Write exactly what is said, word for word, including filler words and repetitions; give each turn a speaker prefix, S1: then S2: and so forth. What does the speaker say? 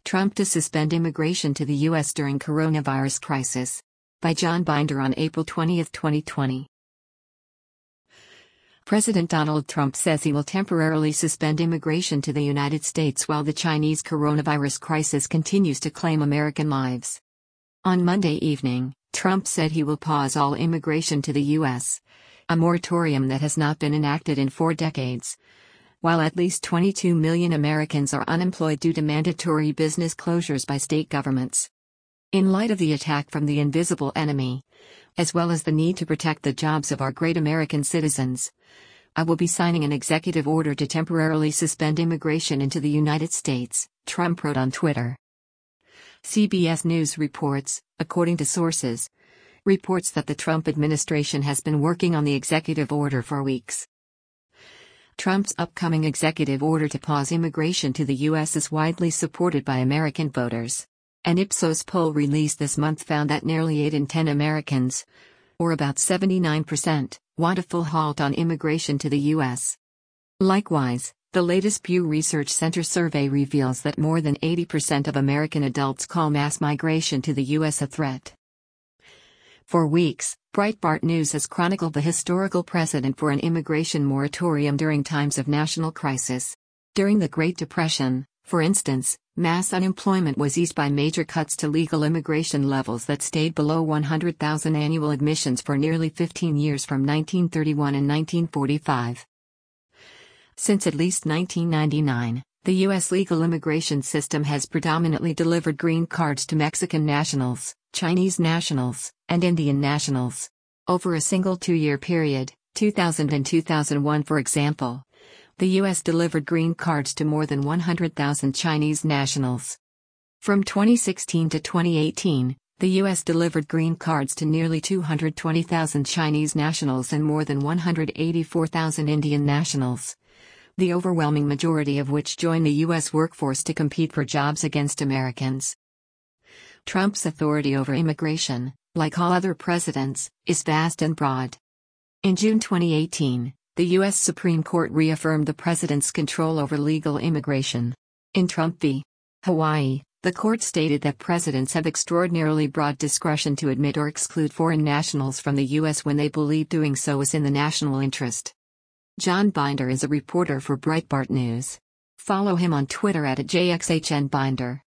S1: Trump to suspend immigration to the U S during coronavirus crisis. By John Binder on April twentieth, twenty twenty. President Donald Trump says he will temporarily suspend immigration to the United States while the Chinese coronavirus crisis continues to claim American lives. On Monday evening, Trump said he will pause all immigration to the U S, a moratorium that has not been enacted in four decades. While at least twenty-two million Americans are unemployed due to mandatory business closures by state governments. In light of the attack from the invisible enemy, as well as the need to protect the jobs of our great American citizens, I will be signing an executive order to temporarily suspend immigration into the United States, Trump wrote on Twitter. C B S News reports, according to sources, reports that the Trump administration has been working on the executive order for weeks. Trump's upcoming executive order to pause immigration to the U S is widely supported by American voters. An Ipsos poll released this month found that nearly eight in ten Americans, or about seventy-nine percent, want a full halt on immigration to the U S. Likewise, the latest Pew Research Center survey reveals that more than eighty percent of American adults call mass migration to the U S a threat. For weeks, Breitbart News has chronicled the historical precedent for an immigration moratorium during times of national crisis. During the Great Depression, for instance, mass unemployment was eased by major cuts to legal immigration levels that stayed below one hundred thousand annual admissions for nearly fifteen years from nineteen thirty-one and nineteen forty-five. Since at least nineteen ninety-nine, the U S legal immigration system has predominantly delivered green cards to Mexican nationals, Chinese nationals, and Indian nationals. Over a single two-year period, two thousand and two thousand one for example, the U S delivered green cards to more than one hundred thousand Chinese nationals. From twenty sixteen to twenty eighteen, the U S delivered green cards to nearly two hundred twenty thousand Chinese nationals and more than one hundred eighty-four thousand Indian nationals, the overwhelming majority of which join the U S workforce to compete for jobs against Americans. Trump's authority over immigration, like all other presidents, is vast and broad. In June twenty eighteen, the U S Supreme Court reaffirmed the president's control over legal immigration. In Trump v. Hawaii, the court stated that presidents have extraordinarily broad discretion to admit or exclude foreign nationals from the U S when they believe doing so is in the national interest. John Binder is a reporter for Breitbart News. Follow him on Twitter at J X H N Binder.